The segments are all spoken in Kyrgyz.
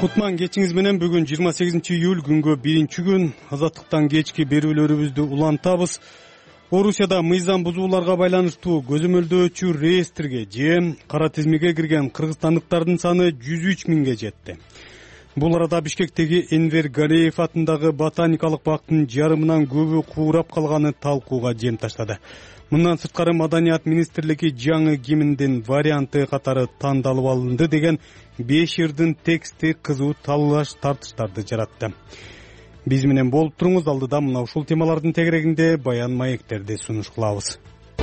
Кутман кечиңиз менен бүгүн 28-июль күнгө 1-күн азаттыктан кечки берүүлөрүбүздү улантабыз. Орусияда мыйзам бузууларга байланыштуу көзөмөлдөөчү реестрге же кара тизмеге кирген кыргызстандыктардын саны 103 миңге жетти. Бул арада Бишкектеги Энвер Галеев атындагы ботаникалык бактын жарымынан көбү куурап калганы талкууга жем таштады. Мындан сырткары Маданият министрлиги жаңы гимндин варианты катары тандалып алынды деген 5 ырдын тексти кызуу талаш тартыштарды жаратты. Биз менен болуп туруңуз, алдыда мына ушул темалардын тегерегинде баян маектерди сунуш кылабыз.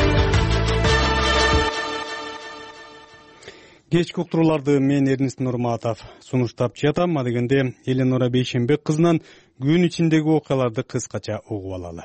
Кечки уктурууларды мен Эрнест Нурматов сунуштап жатам. Адегенде Эленора Бейшенбек кызынан күн ичиндеги окуяларды кыскача угуп алалы.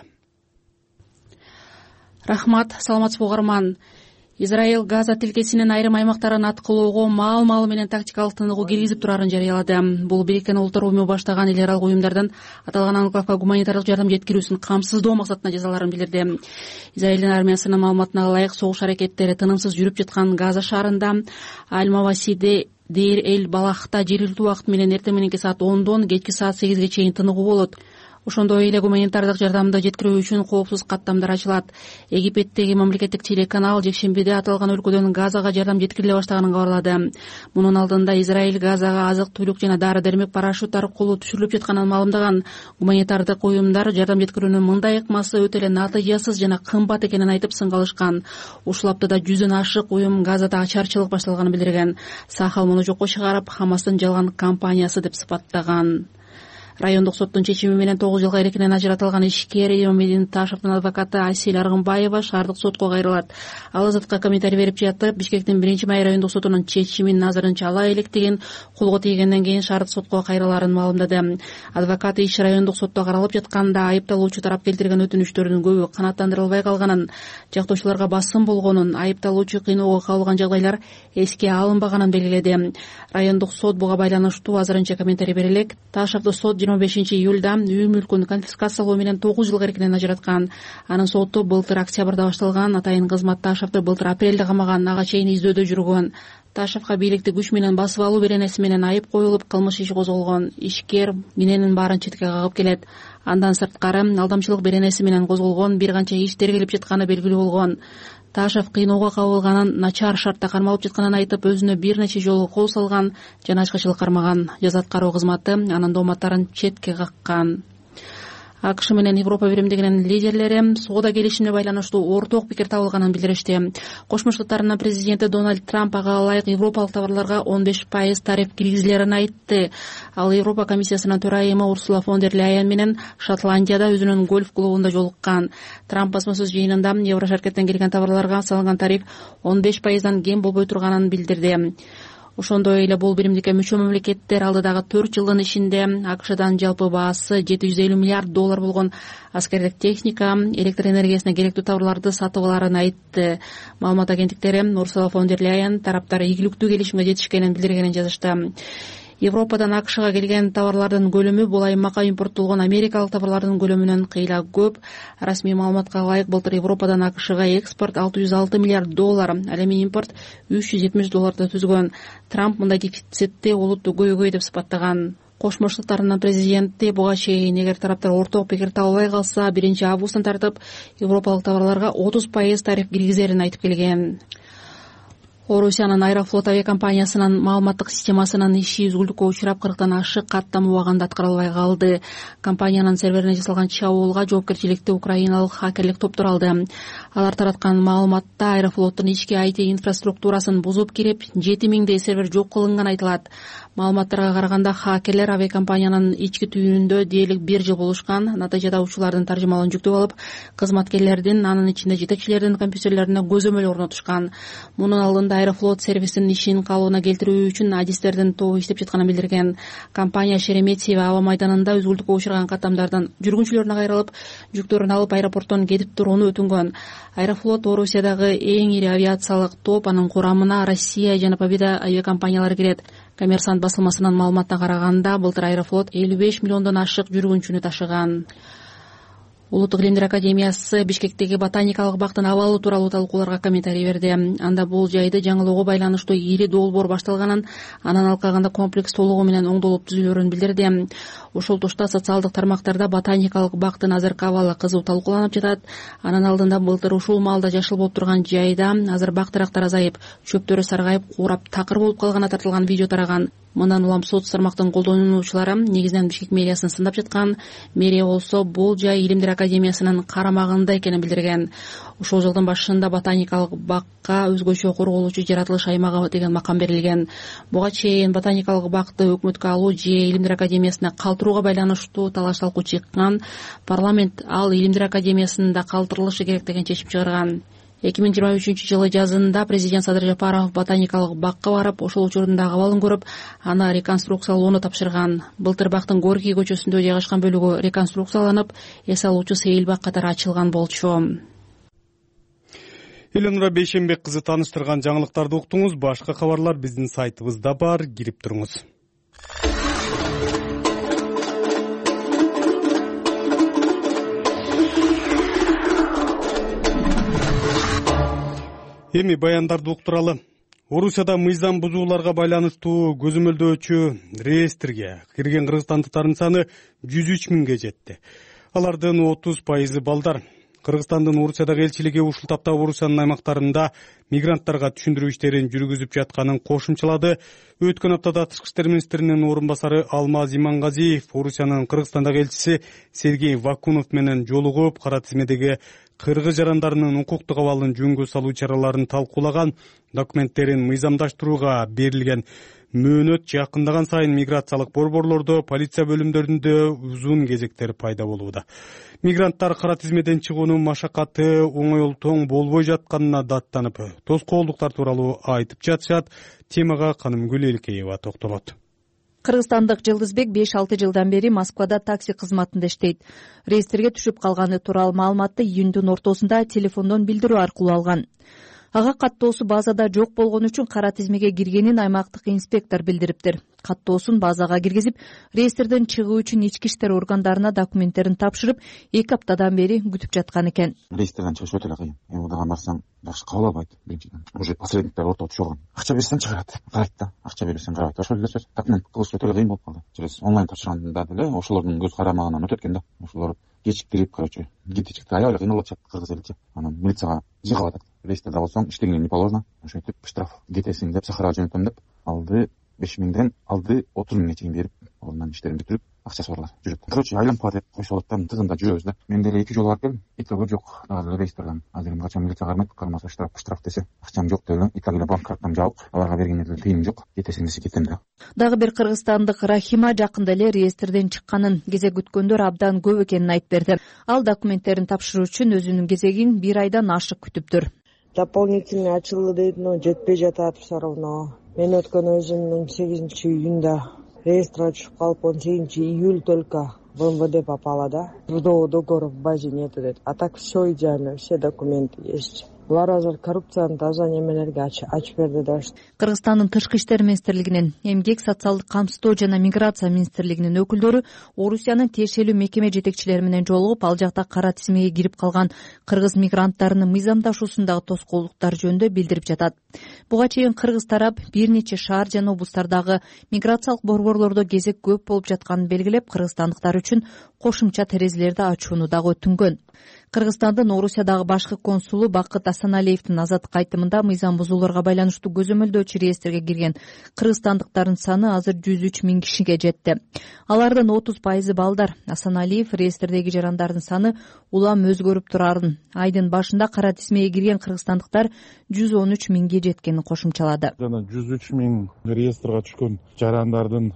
Рахмат, саламатсызбы угарман. Израиль Газа тилкесинин айрым аймактарын аткылоого маал менен тактикалык тыныгуу киргизип турарын жарыялады. Бул Бириккен Улуттар уюму баштаган эл аралык уюмдардан аталган анклавга гуманитардык жардам жеткирүүсүн камсыздоо максатында жазаларын билдирди. Израилдин армиясынын маалыматына ылайык согуш аракеттери тынымсыз жүрүп жаткан Газа шаарында Аль-Мавасиде Дейр эль Балахта жергиликтүү убакыт менен эртең мененки саат 10дон кечки саат 8ге чейин тыныгуу болот. Ошондой эле гуманитардык жардамды жеткирүү үчүн коопсуз каттамдар ачылат. Египеттеги мамлекеттик телеканал жекшембиде аталган өлкөдөн Газага жардам жеткириле баштаганын кабарлады. Мунун алдында Израиль Газага азык-түлүк жана дары-дармек парашют аркылуу түшүрүлүп жатканын маалымдаган. Гуманитардык уюмдар жардам жеткирүүнүн мындай ыкмасы өтө эле натыйжасыз жана кымбат экенин айтып сынга алышкан. Ушул аптада 100дөн ашык уюм Газада ачарчылык башталганын билдирген. Сахал муну жокко чыгарып, Хамастын жалган кампаниясы деп сыпаттаган. Райондук соттун чечими менен 9 жылга эркинен ажыратылган ишкер Эмомедин Ташевдин адвокаты Асель Аргынбаева шаардык сотко кайрылат. Ал азаттыкка комментарий берип жатып, Бишкектин 1-май райондук сотунун чечимин назарынча ала электигин, колго тийгенден кийин шаардык сотко кайрыларын маалымдады. Адвокат иш райондук сотто каралып жатканда айыпталуучу тарап келтирген өтүнүчтөрдүн көбү канааттандырылбай калганын, жактоочуларга басым болгонун, айыпталуучу кыйноого кабылган жагдайлар эске алынбаганын белгиледи. Райондук сот буга байланыштуу азырынча комментарий бере элек. Ташевду сот 25-июльда үй мүлкүн конфискациялоо менен 9 жылга эркинен ажыраткан. Анын соту былтыр октябрда башталган. Атайын кызмат Ташевду былтыр апрелде камаган, ага чейин издөөдө жүргөн. Ташевга бийликти күч менен басып алуу беренеси менен айып коюлуп, кылмыш иши козголгон. Ишкер мененин баарын четке кагып келет. Андан сырткары алдамчылык беренеси менен козголгон бир канча иш тергелип жатканы белгилүү болгон. Ташев кыйноого кабылганын, начар шартта кармалып жатканын айтып, өзүнө бир нече жолу кол салган жана ачкычылык кармаган. Жаза аткаруу кызматы анын дооматтарын четке каккан. АКШ менен Европа биримдигинин лидерлери соода келишимине байланыштуу орток пикир табылганын билдиришти. Кошмо Штаттарынын президенти Дональд Трамп ага ылайык европалык товарларга 15% тариф киргизилерин айтты. Ал Европа комиссиясынын төрайымы Урсула фон дер Ляйен менен Шотландияда өзүнүн гольф клубунда жолуккан. Трамп басма-сөз жыйынында Еврошаркеттен келген товарларга салынган тариф 15%дан кем болбой турганын билдирди. Ошондой эле бул биримдикке мүчө мамлекеттер алдыдагы 4 жылдын ичинде АКШдан жалпы баасы $750 миллиард болгон аскердик техника, электр энергиясына керектүү товарларды сатып аларын айтты. Маалымат агенттиктери Урсула фон дер Ляйен тараптар ийгиликтүү келишимге жетишкенин билдиргенин жазышты. Европадан АКШга келген товарлардын көлөмү бул аймакка импорттолгон америкалык товарлардын көлөмүнөн кыйла көп. Расмий маалыматка ылайык былтыр Европадан АКШга экспорт $606 миллиард, ал эми импорт $370 түзгөн. Трамп мындай дефицитти олуттуу көйгөй деп сыпаттаган. Кошмо Штаттарынын президенти буга чейин эгер тараптар орток пикир табылбай калса 1-августтан тартып европалык товарларга 30% тариф киргизерин айтып келген. Орусиянын Аэрофлот авиакомпаниясынын маалыматтык системасынын иши үзгүлтүккө учурап 40тан ашык каттам убагында аткарылбай калды. Компаниянын серверине жасалган чабуулга жоопкерчиликти украиналык хакерлик топтор алды. Алар тараткан маалыматта Аэрофлоттун ички IT инфраструктурасын бузуп кирип, 7000дей сервер жок кылынган айтылат. Маалыматтарга караганда хакерлер авиакомпаниянын ички түйүнүндө дээрлик 1 жыл болушкан. Натыйжада учуулардын таржымалын жүктөп алып, кызматкерлердин, анын ичинде жетекчилердин компьютерлерине көзөмөл орнотушкан. Мунун алдында Аэрофлот сервисинин ишин калыбына келтирүү үчүн адистердин тобу иштеп жатканын билдирген. Компания Шереметьево аба майданында үзгүлтүккө учураган каттамдардан жүргүнчүлөрүнө кайрылып, жүктөрүн алып аэропорттон кетип турууну өтүнгөн. Аэрофлот Орусиядагы эң ири авиациялык топ, анын курамына Россия жана Победа авиакомпаниялары кирет. Коммерсант басылмасынын маалыматына караганда, былтыр Аэрофлот 55 миллиондон ашык жүргүнчүнү ташыган. Улуттук илимдер академиясы Бишкектеги ботаникалык бактын абалы тууралуу талкууларга комментарий берди. Анда бул жайды жаңылоого байланыштуу ири долбоор башталганын, анан алкагында комплекс толугу менен оңдолуп түзүлөрүн билдирди. Ошол тушта социалдык тармактарда ботаникалык бактын азыркы абалы кызуу талкууланып жатат. Анын алдында былтыр ушул маалда жашыл болуп турган жайда азыр бак дарактар азайып, чөптөрү саргайып, куурап такыр болуп калганы тартылган видео тараган. Мындан улам соц тармактын колдонуучулары негизинен Бишкек мэриясын сындап жаткан. Мэрия болсо бул жай илимдер академиясынын карамагында экенин билдирген. Ошол жылдын башында ботаникалык бакка өзгөчө корголуучу жаратылыш аймагы деген макам берилген. Буга чейин ботаникалык бакты өкмөткө алуу же илимдер академиясына калтырууга байланыштуу талаш талкуу чыккан. Парламент ал илимдер академиясында калтырылышы керек деген чечим чыгарган. 2023-жылы жазында президент Садыр Жапаров ботаникалык бакка барып, ошол учурдагы абалын көрүп, аны реконструкциялоону тапшырган. Былтыр бактын Горький көчөсүндө жайгашкан бөлүгү реконструкцияланып, эс алуучу сейил бак катары ачылган болчу. Эленура Бейшенбек кызы тааныштырган жаңылыктарды уктуңуз. Башка кабарлар биздин сайтыбызда бар, кирип туруңуз. Эми баяндарды уктуралы. Орусияда мыйзам бузууларга байланыштуу көзөмөлдөөчү реестрге кирген кыргызстандыктардын саны 103 миңге жетти. Алардын 30% балдар. Кыргызстандын Орусиядагы элчилиги ушул тапта Орусиянын аймактарында мигранттарга түшүндүрүү иштерин жүргүзүп жатканын кошумчалады. Өткөн аптада Тышкы иштер министринин орун басары Алмаз Имангазиев Орусиянын Кыргызстандагы элчиси Сергей Вакунов менен жолугуп, кара тизмедеги кыргыз жарандарынын укуктук абалын жөнгө салуу чараларын талкуулаган. Документтерин мыйзамдаштырууга берилген мөөнөт жакындаган сайын миграциялык борборлордо, полиция бөлүмдөрүндө узун кезектер пайда болууда. Мигранттар кара тизмеден чыгуунун машакаты оңойлтоң болбой жатканына даттанып, тоскоолдуктар тууралуу айтып жатышат. Темага Канымгүл Элкеева токтолот. Кыргызстандык Жылдызбек 5-6 жылдан бери Москвада такси кызматында иштейт. Реестрге түшүп калганы тууралуу маалыматты июндун ортосунда телефондон билдирүү аркылуу алган. Ага каттоосу базада жок болгон үчүн кара тизмеге киргенин аймактык инспектор билдириптир. Каттоосун базага киргизип, реестрден чыгуу үчүн ички иштер органдарына документтерин тапшырып, 2 аптадан бери күтүп жаткан экен. Реестрден чыгыш өтө эле кыйын. Мурдаган барсаң жакшы кабыл албайт. Биринчиден уже посредниктер ортого түшүп алган. Акча берсең чыгарат, карайт да. Акча бербесең карабайт. Ошол эле сөз. Документ кылыш өтө эле кыйын болуп калды. Через онлайн тапшырганда деле ошолордун көз карамагынан өтөт экен да. Ошолор кечиктирип, короче, кетичикти аябай эле кыйналып атышат кыргыз эличи. Анан милицияга жыгып атат. Реестрде болсоң иштегениң не положено. Ошентип штраф кетесиң деп Сахарага жөнөтөм деп алды 5 миңден алды 30 миңге чейин берип, андан иштерин бүтүрүп, акчасы барлар жүрөт. Короче, айланып деп койсо болот да, тыгында жүрөбүз да. Мен деле 2 жолу барып келдим. Экөө жок. Дагы реестрден азыр качан милиция кармайт, кармаса штраф десе, акчам жок деле, италия банк картам жабык. Аларга бергенде тыйым жок. Кетесиң десе кетем да. Дагы бир кыргызстандык Рахима жакында эле реестрден чыкканын, кезек күткөндөр абдан көп экенин айтып берди. Ал документтерин тапшыруу үчүн өзүнүн кезегин 1 айдан ашык күтүптүр. Дополнительный ачылды дейт, но жетпей жатат все равно. Мен өткөн өзүмдүн 8-июнда реестрге түшүп калып, 18-июль только в МВД попала, да. Трудового договора в базе нету дейт. А так все идеально, все документы есть. Булар азыр коррупцияны таза немелерге ачып берди да. Кыргызстандын Тышкы иштер министрлигинин, Эмгек, социалдык камсыздоо жана миграция министрлигинин өкүлдөрү Орусиянын тиешелүү мекеме жетекчилери менен жолугуп, ал жакта кара тизмеге кирип калган кыргыз мигранттарынын мыйзамдашуусундагы тоскоолдуктар жөнүндө билдирип жатат. Буга чейин кыргыз тарап бир нече шаар жана облустардагы миграциялык борборлордо кезек көп болуп жатканын белгилеп, кыргызстандыктар үчүн кошумча терезелерди ачууну дагы өтүнгөн. Кыргызстандын Орусиядагы башкы консулу Бакыт Асаналиевдин азаттык айтымында мыйзам бузууларга байланыштуу көзөмөлдөөчү реестрге кирген кыргызстандыктардын саны азыр 103 миң кишиге жетти. Алардын 30% балдар. Асаналиев реестрдеги жарандардын саны улам өзгөрүп турарын, айдын башында кара тизмеге кирген кыргызстандыктар 113 миңге жеткенин кошумчалады. Жана 103 миң реестрге түшкөн жарандардын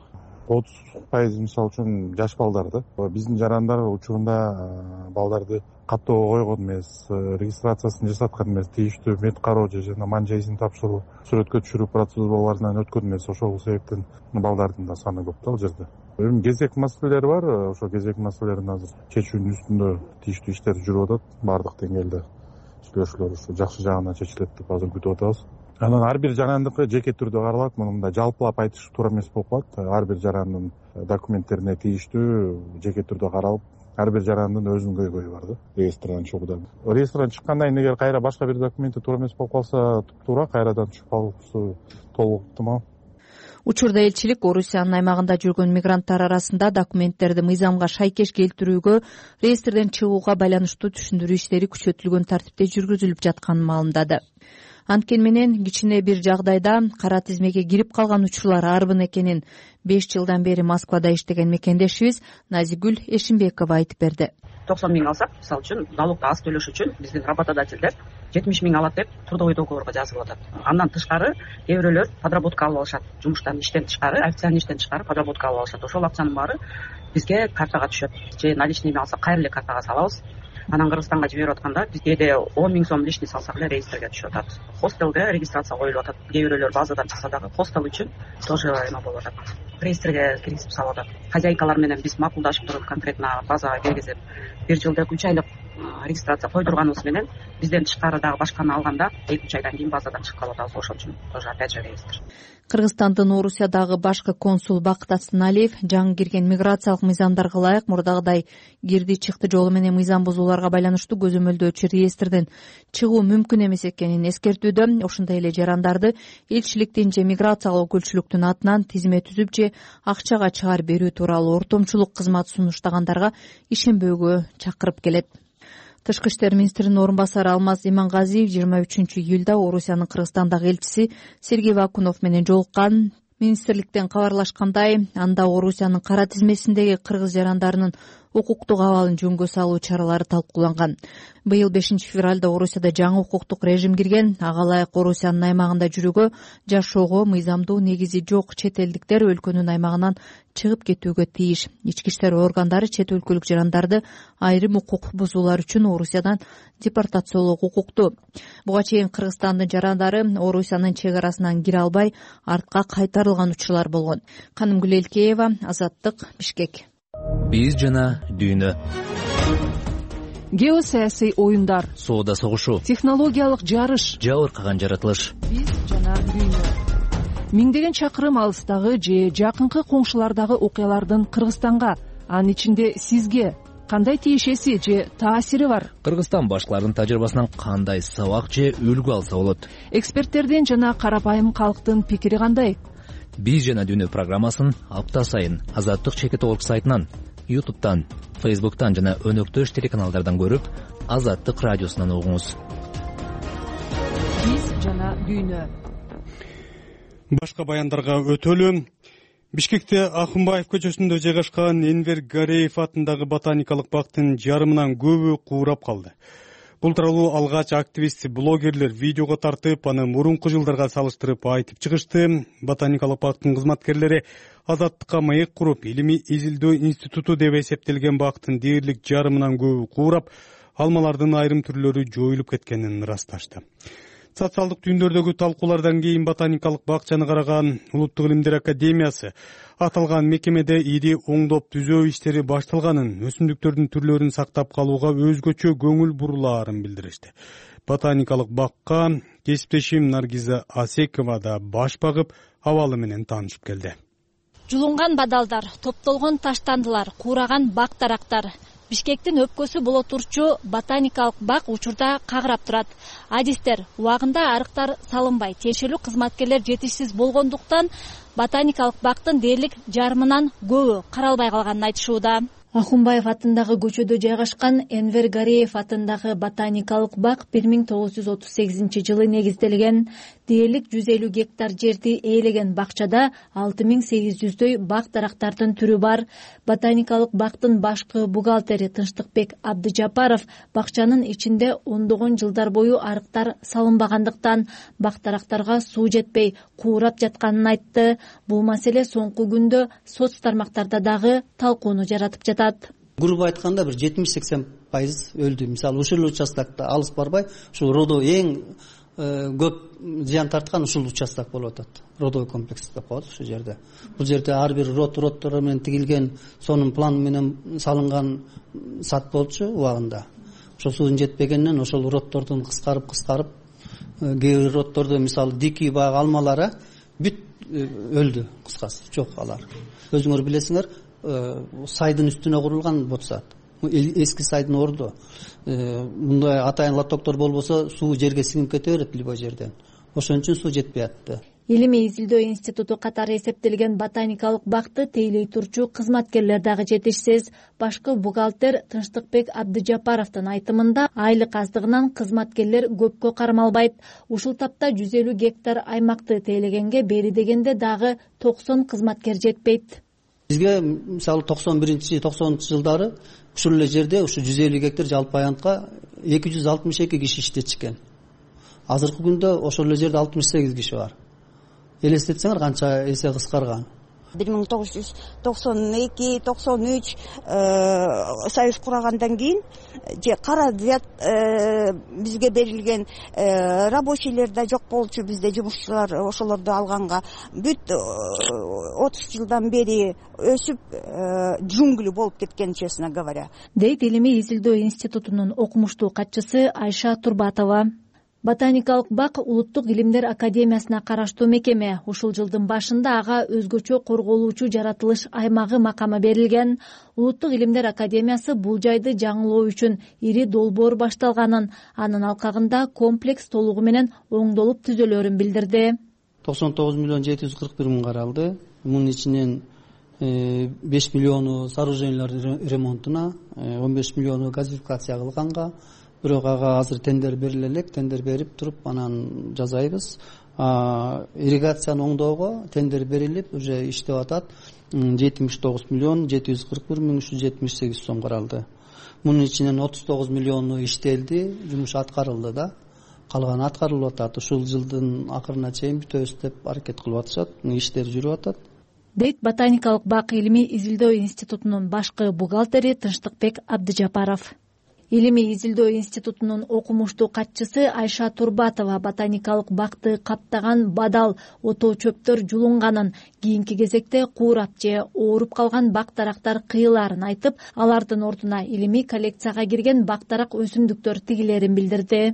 30% мисалы үчүн жаш балдар да. Биздин жарандар учурунда балдарды каттоого койгон эмес, регистрациясын жасаткан эмес, тийиштүү мед кароо же жана манжа изин тапшыруу, сүрөткө түшүрүү процедураларынан өткөн эмес. Ошол себептен балдардын да саны көп да ал жерде. Эми кезек маселелери бар. Ошо кезек маселелерин азыр чечүүнүн үстүндө тийиштүү иштер жүрүп атат. Бардык деңгээлде сүйлөшүүлөр ушу жакшы жагына чечилет деп азыр күтүп атабыз. Анан ар бир жарандыкы жеке түрдө каралат. Мында жалпылап айтыш туура эмес болуп калат. Ар бир жарандын документтерине тийиштүү жеке түрдө каралып, ар бир жарандын өзүнүн көйгөйү бар да реестрден чыгууда. Реестрден чыккандан кийин эгер кайра башка бир документи туура эмес болуп калса, туура кайрадан түшүп калуусу толук ыктымал. Учурда элчилик Орусиянын аймагында жүргөн мигранттар арасында документтерди мыйзамга шайкеш келтирүүгө, реестрден чыгууга байланыштуу түшүндүрүү иштери күчөтүлгөн тартипте жүргүзүлүп жатканын маалымдады. Анткени менен кичине бир жагдайда кара тизмеге кирип калган учурлар арбын экенин 5 жылдан бери Москвада иштеген мекендешибиз Назигүл Эшимбекова айтып берди. 90 миң алсак, мисалы үчүн налогду аз төлөш үчүн биздин работодательдер 70 миң алат деп трудовой договорго жазып атат. Андан тышкары кээ бирөөлөр подработка алып алышат. Жумуштан иштен тышкары, официальный иштен тышкары подработка алып алышат. Ошол акчанын баары бизге картага түшөт. Же наличныйми алсак, кайра эле картага салабыз. Анан Кыргызстанга жиберип атканда биз кээде 10 миң сом лишний салсак эле реестрге түшүп атат. Хостелге регистрация коюлуп атат. Кээ бирөөлөр базадан чыкса дагы хостел үчүн тоже эме болуп атат. Реестрге киргизип салып атат. Хозяйкалар менен биз макулдашып туруп конкретно базага киргизип 1 жылдык 3 айлык регистрация койдурганыбыз менен бизден тышкары дагы башканы алганда 2-3 айдан кийин базадан чыгып калып атабыз. Ошол үчүн тоже опять же реестр. Кыргызстандын Орусиядагы башкы консул Бакыт Асыналиев жаңы кирген миграциялык мыйзамдарга ылайык мурдагыдай кирди чыкты жолу менен мыйзам бузууларга байланыштуу көзөмөлдөөчү реестрден чыгуу мүмкүн эмес экенин эскертүүдө. Ошондой эле жарандарды элчиликтин же миграциялык өкүлчүлүктүн атынан тизме түзүп же акчага чыгарып берүү тууралуу ортомчулук кызмат сунуштагандарга ишенбөөгө чакырып келет. Тышкы иштер министринин орун басары Алмаз Имангазиев 23-июлда Орусиянын Кыргызстандагы элчиси Сергей Вакунов менен жолуккан. Министрликтен кабарлашкандай, анда Орусиянын кара тизмесиндеги кыргыз жарандарынын укуктук абалын жөнгө салуу чаралары талкууланган. Быйыл 5-февралда Орусияда жаңы укуктук режим кирген. Ага ылайык Орусиянын аймагында жүрүүгө, жашоого мыйзамдуу негизи жок чет элдиктер өлкөнүн аймагынан чыгып кетүүгө тийиш. Ички иштер органдары чет өлкөлүк жарандарды айрым укук бузуулар үчүн Орусиядан депортациялоого укуктуу. Буга чейин Кыргызстандын жарандары Орусиянын чек арасынан кире албай артка кайтарылган учурлар болгон. Канымгүл Элкеева, Азаттык, Бишкек. Биз жана дүйнө. Геосаясий оюндар, соода согушу, технологиялык жарыш, жабыркаган жаратылыш. Биз жана дүйнө. Миңдеген чакырым алыстагы же жакынкы коңшулардагы окуялардын Кыргызстанга, анын ичинде сизге кандай тиешеси же таасири бар? Кыргызстан башкаларынын тажрыйбасынан кандай сабак же үлгү алса болот? Эксперттердин жана карапайым калктын пикири кандай? Биз жана дүйнө программасын апта сайын Азаттык чекит орг сайтынан, YouTube'тан, Facebook'тан жана өнөктөш телеканалдардан көрүп, Азаттык радиосунан угуңуз. Биз жана дүйнө. Башка баяндарга өтөлү. Бишкекте Акынбаев көчөсүндө жайгашкан Энвер Гареев атындагы ботаникалык бактын жарымынан көбү куурап калды. Бул тууралуу алгач активист, блогерлер видеого тартып, аны мурунку жылдарга салыштырып айтып чыгышты. Ботаникалык бактын кызматкерлери азаттыкка маек куруп, илимий изилдөө институту деп эсептелген бактын дээрлик жарымынан көбү куурап, алмалардын айрым түрлөрү жоюлуп кеткенин ырасташты. Социалдык түйүндөрдөгү талкуулардан кийин ботаникалык бакчаны караган Улуттук илимдер академиясы аталган мекемеде ири оңдоп түзөө иштери башталганын, өсүмдүктөрдүн түрлөрүн сактап калууга өзгөчө көңүл бурулаарын билдиришти. Ботаникалык бакка кесиптешим Наргиза Асекова да баш багып, абалы менен таанышып келди. Жулунган бадалдар, топтолгон таштандылар, куураган бак дарактар. Бишкектин өпкөсү боло турчу ботаникалык бак учурда кагырап турат. Адистер, убагында арыктар салынбай, тиешелүү кызматкерлер жетишсиз болгондуктан ботаникалык бактын дээрлик жарымынан көбү каралбай калганын айтышууда. Акынбаев атындагы көчөдө жайгашкан Энвер Гареев атындагы ботаникалык бак 1938 негизделген. Дээрлик 150 гектар жерди ээлеген бакчада 6800дөй бак дарактардын түрү бар. Ботаникалык бактын башкы бухгалтери Тынчтыкбек Абдыжапаров бакчанын ичинде ондогон жылдар бою арыктар салынбагандыктан бак дарактарга суу жетпей куурап жатканын айтты. Бул маселе соңку күндө соц тармактарда дагы талкууну жаратып жатат. Грубо айтканда бир 70-80% өлдү. Мисалы ушул участокто алыс барбай, ушул родо эң көп зыян тарткан ушул участок болуп атат. Родовой комплекс деп коет ушул жерде. Бул жерде ар бир роттор менен тигилген, сонун план менен салынган сат болчу убагында. Ошол суун жетпегенден ошол роттордун кыскарып кээ бир роттордо мисалы дикий баг алмалары бүт өлдү, кыскасы жок алар. Өзүңөр билесиңер, сайдын үстүнө курулган бот саат. эски сайдын орду. Мындай атайын лотоктор болбосо суу жерге сиңип кете берет любой жерден. Ошон үчүн суу жетпей атты. Илимий изилдөө институту катары эсептелген ботаникалык бакты тейлей турчу кызматкерлер дагы жетишсиз. Башкы бухгалтер Тынчтыкбек Абдыжапаровдун айтымында айлык аздыгынан кызматкерлер көпкө кармалбайт. Ушул тапта 150 гектар аймакты тейлегенге бери дегенде дагы 90 кызматкер жетпейт. Бизге мисалы 91-90 жылдары ушул эле жерде ушу 150 гектар жалпы аянтка 262 киши иштетишкен. Азыркы күндө ошол эле жерде 68 киши бар. Элестетсеңер канча эсе кыскарган. 1992-93 союз курагандан кийин же кара взят бизге берилген рабочийлер да жок болчу, бизде жумушчулар ошолорду алганга бүт 30 жылдан бери өсүп джунгли болуп кеткен, честно говоря. Дейт Илимий изилдөө институтунун окумуштуу катчысы Айша Турбатова. Ботаникалык бак Улуттук илимдер академиясына караштуу мекеме. Ушул жылдын башында ага өзгөчө корголуучу жаратылыш аймагы макамы берилген. Улуттук илимдер академиясы бул жайды жаңылоо үчүн ири долбоор башталганын, анын алкагында комплекс толугу менен оңдолуп түзөлөрүн билдирди. 99 миллион 741 миң каралды. Мунун ичинен 5 миллиону сооружениялар ремонтуна, 15 миллиону газификация кылганга, бирок ага азыр тендер бериле элек. Тендер берип туруп анан жасайбыз. Ирригацияны оңдоого тендер берилип уже иштеп атат. 79 миллион 741 миң 378 сом каралды. Мунун ичинен 39 миллиону иштелди, жумуш аткарылды да. Калганы аткарылып атат. Ушул жылдын акырына чейин бүтөбүз деп аракет кылып атышат. Иштер жүрүп атат. Дейт Ботаникалык бак Илимий изилдөө институтунун башкы бухгалтери Тынчтыкбек Абдыжапаров. Илимий изилдөө институтунун окумуштуу катчысы Айша Турбатова ботаникалык бакты каптаган бадал отоо чөптөр жулунганын, кийинки кезекте куурап же ооруп калган бак-дарактар кыйылаарын айтып, алардын ордуна илимий коллекцияга кирген бак-дарак өсүмдүктөр тигилерин билдирди.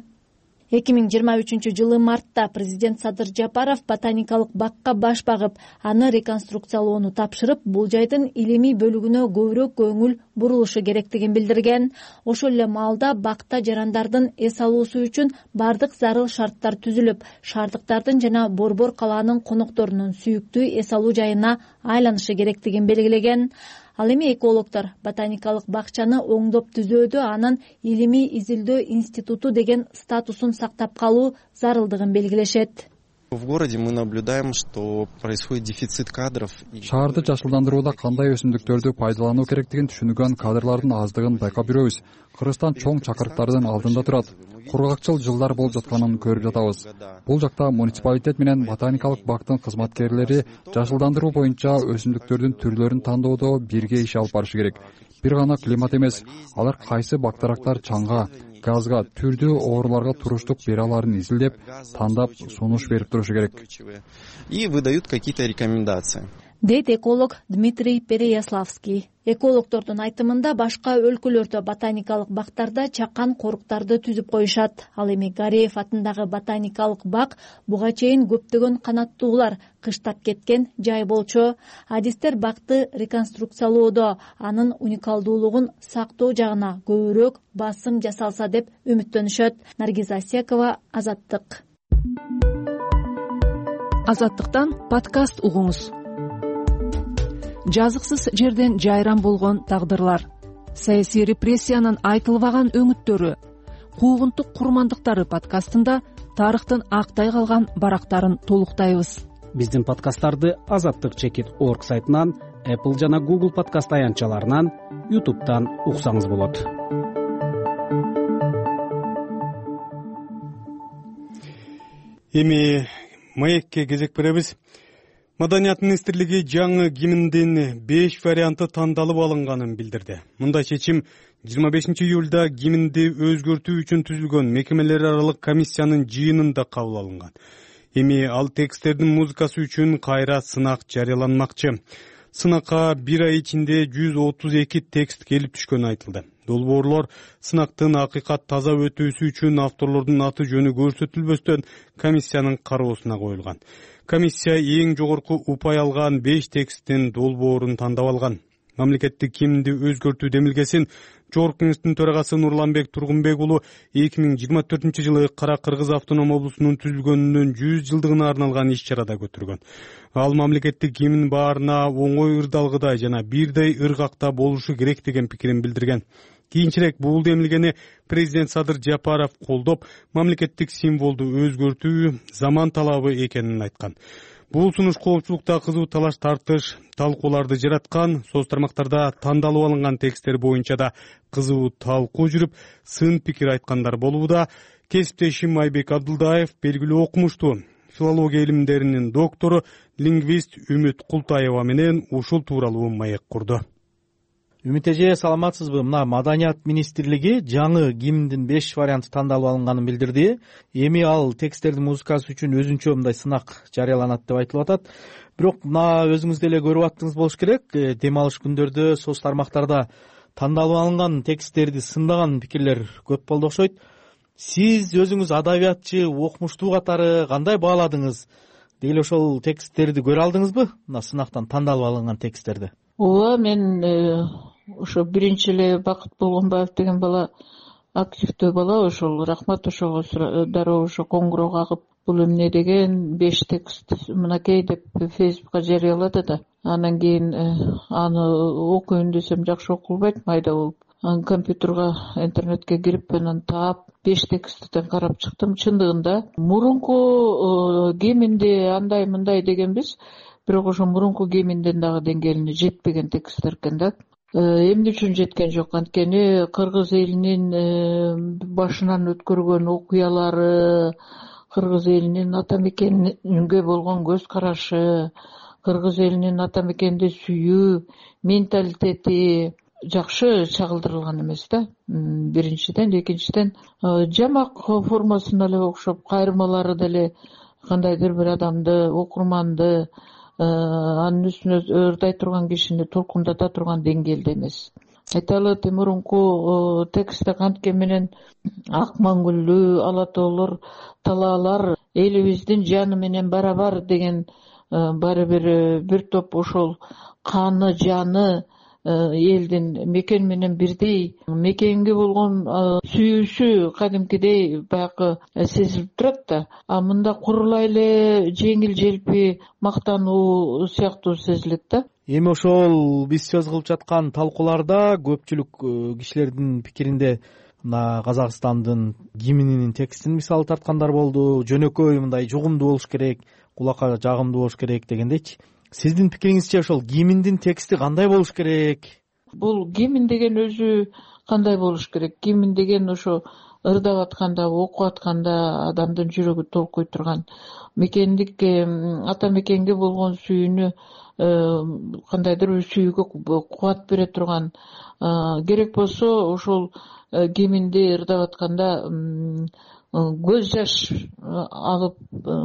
2023 жылы мартта президент Садыр Жапаров ботаникалык бакка баш багып, аны реконструкциялоону тапшырып, бул жайдын илимий бөлүгүнө көбүрөөк көңүл бурулушу керектигин билдирген. Ошол эле маалда бакта жарандардын эс алуусу үчүн бардык зарыл шарттар түзүлүп, шаардыктардын жана Борбор калаанын конокторунун сүйүктүү эс алуу жайына айланышы керектигин белгилеген. Ал эми экологдор ботаникалык бакчаны оңдоп түзөөдө анын илимий изилдөө институту деген статусун сактап калуу зарылдыгын белгилешет. В городе мы наблюдаем, что происходит дефицит кадров. Шаарды жашылдандырууда кандай өсүмдүктөрдү пайдалануу керектигин түшүнгөн кадрлардын аздыгын байкап жүрөбүз. Кыргызстан чоң чакырыктардын алдында турат. Кургакчыл жылдар болуп жатканын көрүп жатабыз. Бул жакта муниципалитет менен ботаникалык бактын кызматкерлери жашылдандыруу боюнча өсүмдүктөрдүн түрлөрүн тандоодо бирге иш алып барышы керек. Бир гана климат эмес, алар кайсы бак-дарактар чаңга, газга, түрдүү ооруларга туруштук бере аларын изилдеп, тандап, сунуш берип турушу керек. И выдают какие-то рекомендации. Дейт эколог Дмитрий Переяславский. Экологдордун айтымында башка өлкөлөрдө ботаникалык бактарда чакан коруктарды түзүп коюшат. Ал эми Гареев атындагы ботаникалык бак буга чейин көптөгөн канаттуулар кыштап кеткен жай болчу. Адистер бакты реконструкциялоодо анын уникалдуулугун сактоо жагына көбүрөөк басым жасалса деп үмүттөнүшөт. Наргиза Асекова, Азаттык. Азаттыктан подкаст угуңуз. Жазыксыз жерден жайран болгон тагдырлар, саясий репрессиянын айтылбаган өңүттөрү, куугунтук курмандыктары подкастында тарыхтын актай калган барактарын толуктайбыз. Биздин подкасттарды azattik.org сайтынан, Apple жана Google подкаст аянтчаларынан, YouTube'дан уксаңыз болот. Эми маекке кезек беребиз. Маданият министрлиги жаңы гимндин 5 варианты тандалып алынганын билдирди. Мындай чечим 25 июлда гимнди өзгөртүү үчүн түзүлгөн мекемелер аралык комиссиянын жыйынында кабыл алынган. Эми ал тексттердин музыкасы үчүн кайра сынак жарыяланмакчы. Сынакка 1 ай ичинде 132 текст келип түшкөнү айтылды. Долбоорлор сынактын акыйкат таза өтүүсү үчүн авторлордун аты жөнү көрсөтүлбөстөн комиссиянын кароосуна коюлган. Комиссия эң жогорку упай алган 5 тексттин долбоорун тандап алган. Мамлекеттик гимнди өзгөртүү демилгесин Жогорку төрагасы Нурланбек Тургунбек уулу 2024-жылы Кара Кыргыз автоном облусунун түзүлгөнүнүн 100 жылдыгына арналган иш-чарада көтөргөн. Ал мамлекеттик гимн баарына оңой ырдалгыдай жана бирдей ыргакта болушу керек деген пикирин билдирген. Кийинчерээк бул демилгени президент Садыр Жапаров колдоп, мамлекеттик символду өзгөртүү заман талабы экенин айткан. Бул сунуш коопчулукта кызуу талаш тартыш, талкууларды жараткан. Соц тармактарда тандалып алынган тексттер боюнча да кызуу талкуу жүрүп, сын пикир айткандар болууда. Кесиптешим Айбек Абдылдаев белгилүү окумуштуу филология илимдеринин доктору, лингвист Үмүт Култаева менен ушул тууралуу маек курду. Үмүт эже, саламатсызбы? Мына Маданият министрлиги жаңы гимндин 5 варианты тандалып алынганын билдирди. Эми ал тексттердин музыкасы үчүн өзүнчө мындай сынак жарыяланат деп айтылып атат. Бирок мына өзүңүз деле көрүп аттыңыз болуш керек. Дем алыш күндөрдө соц тармактарда тандалып алынган тексттерди сындаган пикирлер көп болду окшойт. Сиз өзүңүз адабиятчы, окумуштуу катары кандай бааладыңыз? Деги ошол тексттерди көрө алдыңызбы? Мына сынактан тандалып алынган тексттерди. Ооба, мен ошо биринчи эле Бакыт Болгонбаев деген бала, активдүү бала, ошол рахмат ошого дароо ошо коңгуроо кагып, бул эмне деген 5 текст мынакей деп Фейсбукка жарыялады да. Анан кийин аны окуйн десем жакшы окулбайт, майда болуп. Анан компьютерге, интернетке кирип, анан таап 5 тексттен карап чыктым. Чындыгында мурунку гимнди андай мындай дегенбиз, бирок ошо мурунку гимндин дагы деңгээлине жетпеген тексттер экен да. Эмне үчүн жеткен жок? Анткени кыргыз элинин башынан өткөргөн окуялары, кыргыз элинин ата мекенге болгон көз карашы, кыргыз элинин ата мекенди сүйүү менталитети жакшы чагылдырылган эмес да. Биринчиден, экинчиден жамак формасына эле окшоп, кайрмалары деле кандайдыр бир адамды, окурманды анын үстүнө ырдай турган кишини толкундата турган деңгээлде эмес. Айталы мурунку текстте канткен менен ак маңгүллүү ала тоолор, талаалар элибиздин жаны менен барабар деген баары бир топ ошол каны, жаны элдин мекен менен бирдей, мекенге болгон сүйүүсү кадимкидей баягы сезилип турат да. А мында курулай эле жеңил желпи мактануу сыяктуу сезилет да. Эми ошол биз сөз кылып жаткан талкууларда көпчүлүк кишилердин пикиринде мына Казакстандын гимнинин текстин мисалы тарткандар болду. Жөнөкөй мындай жугумдуу болуш керек, кулакка жагымдуу болуш керек дегендейчи. Сиздин пикириңизче ошол гимндин тексти кандай болуш керек? Бул гимн деген өзү кандай болуш керек? Гимн деген ошо ырдап атканда, окуп атканда адамдын жүрөгү толкуй турган, мекендик ата мекенге болгон сүйүүнү кандайдыр бир сүйүүгө кубат бере турган, керек болсо ошол гимнди ырдап атканда көз жаш агып,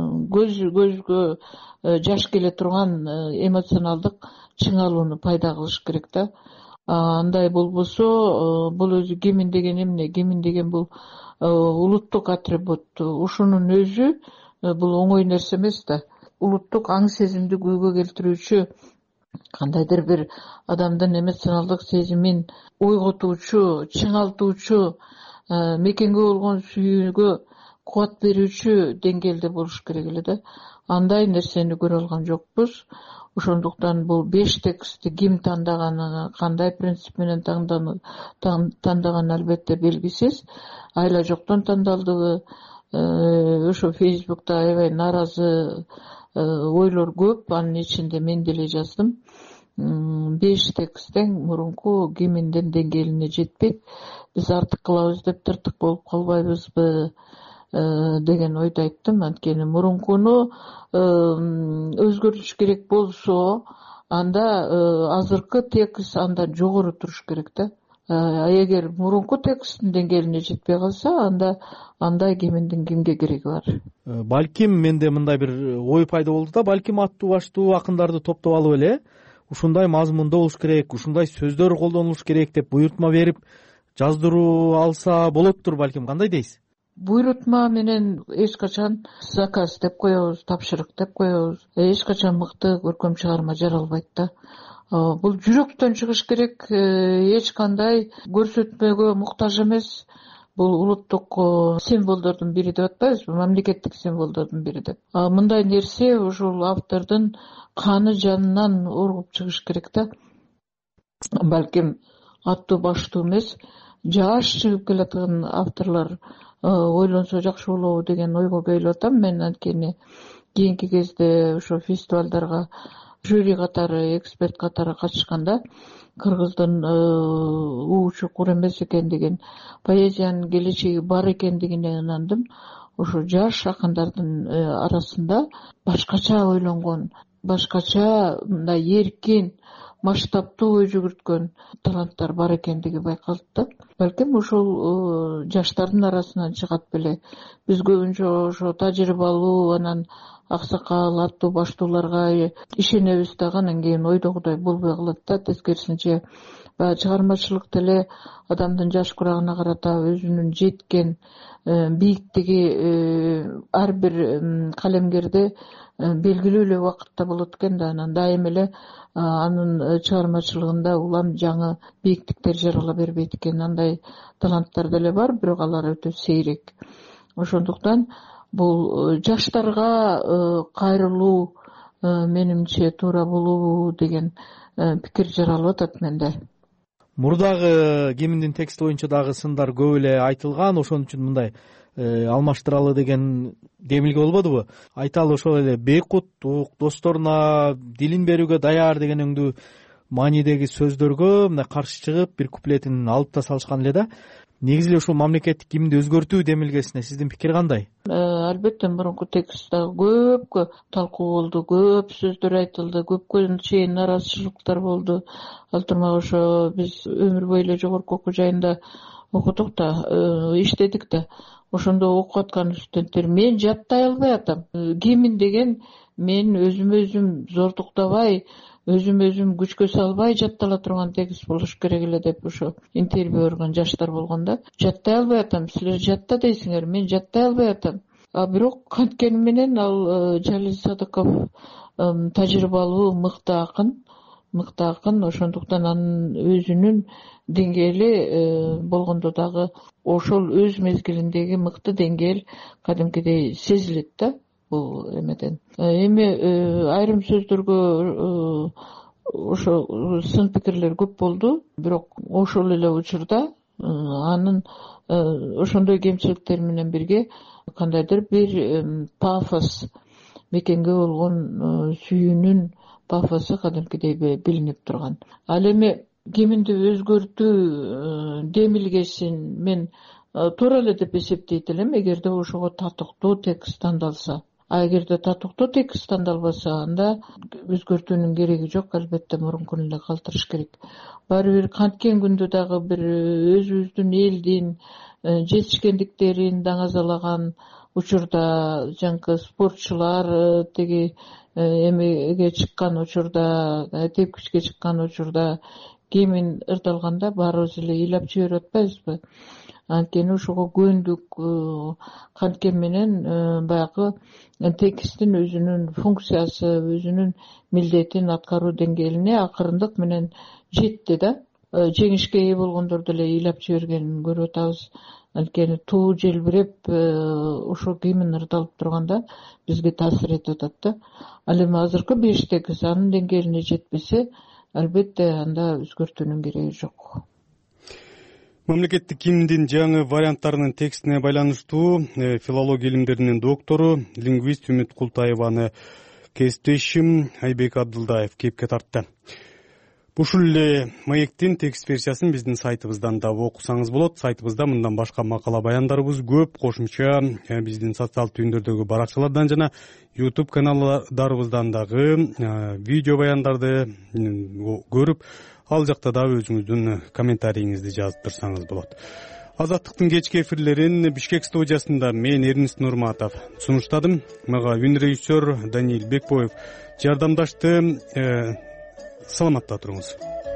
көзгө жаш келе турган эмоционалдык чыңалууну пайда кылыш керек да. Андай болбосо бул өзү гимн деген эмне? Гимн деген бул улуттук атрибут. Ушунун өзү бул оңой нерсе эмес да. Улуттук аң сезимди күйгө келтирүүчү, кандайдыр бир адамдын эмоционалдык сезимин ойготуучу, чыңалтуучу, мекенге болгон сүйүүгө кубат берүүчү деңгээлде болуш керек эле да. Андай нерсени көрө алган жокпуз. Ошондуктан бул 5 текстти ким тандаганы, кандай принцип менен тандаганы албетте белгисиз. Айла жоктон тандалдыбы? Ошо Фейсбукта аябай нааразы ойлор көп, анын ичинде мен деле жаздым. 5 тексттен мурунку гимндин деңгээлине жетпейт. Биз артык кылабыз деп тыртык болуп калбайбызбы деген ойду айттым. Анткени мурункуну өзгөртүш керек болсо, анда азыркы текст андан жогору туруш керек да. Эгер мурунку тексттин деңгээлине жетпей калса, анда андай гимндин кимге кереги бар? Балким менде мындай бир ой пайда болду да, балким аттуу баштуу акындарды топтоп алып эле ушундай мазмунда болуш керек, ушундай сөздөр колдонулуш керек деп буйрутма берип жаздыруу алса болоттур балким. Кандай дейсиз? Буйрутма менен эч качан заказ деп коебуз, тапшырык деп коебуз. Эч качан мыкты көркөм чыгарма жаралбайт да. бул жүрөктөн чыгыш керек, эч кандай көрсөтмөгө муктаж эмес. Бул улуттук символдордун бири деп атпайбызбы, мамлекеттик символдордун бири деп. Мындай нерсе ушул автордун каны жанынан оргуп чыгыш керек да. Балким аттуу баштуу эмес, жаш чыгып келаткан авторлор ойлонсо жакшы болобу деген ойго келип атам мен. Анткени кийинки кезде ошо фестивалдарга жюри катары, эксперт катары катышканда кыргыздын уучу кур эмес экендигин, поэзиянын келечеги бар экендигине ынандым. Ошо жаш акындардын арасында башкача ойлонгон, башкача мындай эркин, масштабтуу ой жүгүрткөн таланттар бар экендиги байкалды да. Балким ушул жаштардын арасынан чыгат беле. Биз көбүнчө ошо тажрыйбалуу, анан аксакал, аттуу баштууларга ишенебиз дагы, анан кийин ойдогудай болбой калат да. Тескерисинче баягы чыгармачылык деле адамдын жаш курагына карата өзүнүн жеткен бийиктиги ар бир калемгерде белгилүү эле убакытта болот экен да. Анан дайым эле анын чыгармачылыгында улам жаңы бийиктиктер жарала бербейт экен. Андай таланттар деле бар, бирок алар өтө сейрек. Ошондуктан бул жаштарга кайрылуу менимче туура болобу деген пикир жаралып атат менде. Мурдагы Гимндин тексти боюнча дагы сындар көп эле айтылган, ошон үчүн мындай алмаштыралы деген демилге болбодубу? Айталы ошол эле бейкуттук, досторуна дилин берүүгө даяр деген өңдүү маанидеги сөздөргө мындай каршы чыгып бир куплетин алып да салышкан эле да. Негизи эле ушул мамлекеттик гимнди өзгөртүү демилгесине сиздин пикир кандай? Албетте мурунку текстте көпкө талкуу болду, көп сөздөр айтылды, көпкө чейин наразычылыктар болду. Ал турмак ошо биз өмүр бою эле жогорку окуу жайында окудук да, иштедик да. Ошондо окуп аткан студенттер мен жаттай албай атам. Гимн деген мен өзүм зордуктабай, өзүм күчкө салбай жаттала турган текст болуш керек эле деп ошо интервью берген жаштар болгон да. Жаттай албай атам, силер жатта дейсиңер, мен жаттай албай атам. Бирок канткени менен ал Жалил Садыков тажрыйбалуу мыкты акын, ошондуктан анын өзүнүн деңгээли болгондо дагы ошол өз мезгилиндеги мыкты деңгээл кадимкидей сезилет да бул эмеден. Эми айрым сөздөргө ошо сын пикирлер көп болду, бирок ошол эле учурда анын ошондой кемчиликтери менен бирге кандайдыр бир пафос, мекенге болгон сүйүүнүн пафосу кадимкидей билинип турган. Ал эми гимнди өзгөртүү демилгесин мен туура эле деп эсептейт элем, эгерде ошого татыктуу текст тандалса. Эгерде татыктуу текст тандалбаса, анда өзгөртүүнүн кереги жок, албетте мурункун эле калтырыш керек. Баары бир канткен күндө дагы бир өзүбүздүн элдин жетишкендиктерин даңазалаган учурда, жаңкы спортчулар теги эмеге чыккан учурда, тепкичке чыккан учурда гимн ырдалганда баарыбыз эле ыйлап жиберип атпайбызбы? Анткени ошого көндүк, канткен менен баягы тексттин өзүнүн функциясы, өзүнүн милдетин аткаруу деңгээлине акырындык менен жетти да. Жеңишке ээ болгондор деле ыйлап жибергенин көрүп атабыз. Анткени туу желбиреп ошо гимн ырдалып турганда бизге таасир этип атат да. Ал эми азыркы 5 текст анын деңгээлине жетпесе, албетте анда өзгөртүүнүн кереги жок. Мамлекеттик гимндин жаңы варианттарынын текстине байланыштуу филология илимдеринин доктору, лингвист Үмүт Култаеваны кесиптешим Айбек Абдылдаев кепке тартты. Ушул эле маектин текст версиясын биздин сайтыбыздан да окусаңыз болот. Сайтыбызда мындан башка макала баяндарыбыз көп. Кошумча биздин социалдык түйүндөрдөгү баракчалардан жана YouTube каналдарыбыздан дагы видео баяндарды көрүп, ал жакта да өзүңүздүн комментарийиңизди жазып турсаңыз болот. Азаттыктын кечки эфирлерин Бишкек студиясында мен Эрнис Нурматов сунуштадым. Мага үн режиссер Даниил Бекбоев жардамдашты. Саламатта туруңуз.